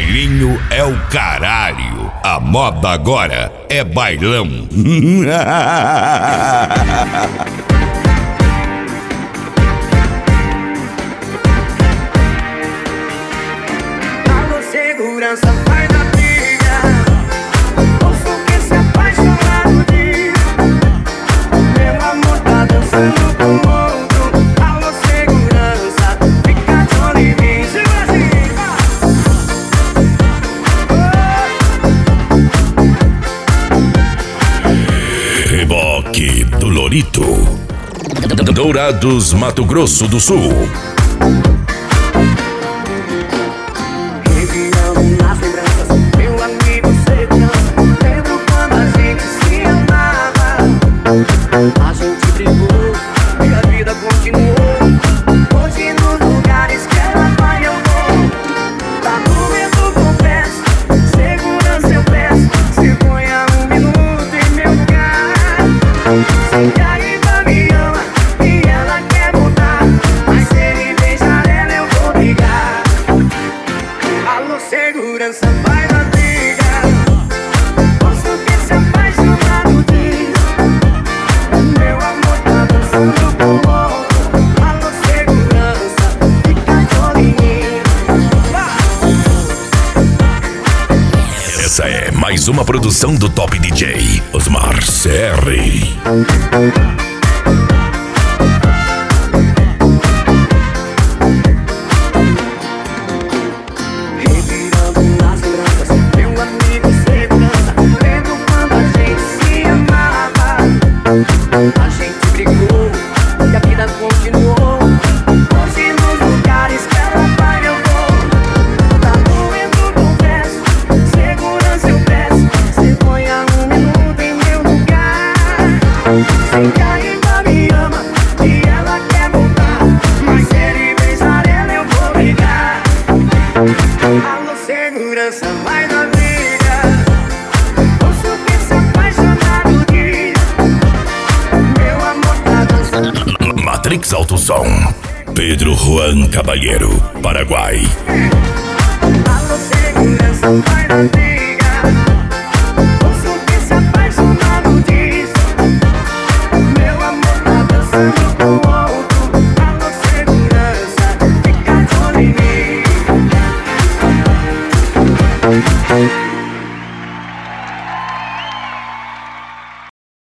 bailinho é o caralho. A moda agora é bailão. Alô, segurança, vai na briga. Ouço que se apaixonar diz. Meu amor tá dançando com outro. Alô, segurança, fica de olho em mim. Reboque do Lorito, Dourados, Mato Grosso do Sul. Revirando nas lembranças, meu amigo segurança. Lembro quando a gente se amava. A gente brigou e a vida continuou. Hoje nos lugares que ela vai eu vou. Tá doendo, confesso. Segurança eu peço. Se ponha um minuto em meu lugar. Sei que ainda me ama e ela quer voltar, mas se ele beijar ela eu vou brigar. Alô, segurança, vai na briga. Ouço que se apaixonado diz. Meu amor tá dançando com outro. Alô, segurança, fica de olho em mim. Essa é mais uma produção do Top DJ Osmar CR. Revirando nas lembranças, meu amigo segurança. Lembro quando a gente se amava. A gente brigou e a vida continuou. Hoje nos lugares que ela vai eu vou. Tá doendo, confesso. Segurança eu peço. Se ponha um minuto em meu lugar. Sei que ainda me ama e ela quer voltar, mas se ele beijar ela eu vou brigar. Alô, segurança, vai na briga. Ouço que se apaixonado diz. Meu amor tá dançando. Matrix Alto Som, Pedro Juan Caballero, Paraguai. Alô, segurança, vai na briga.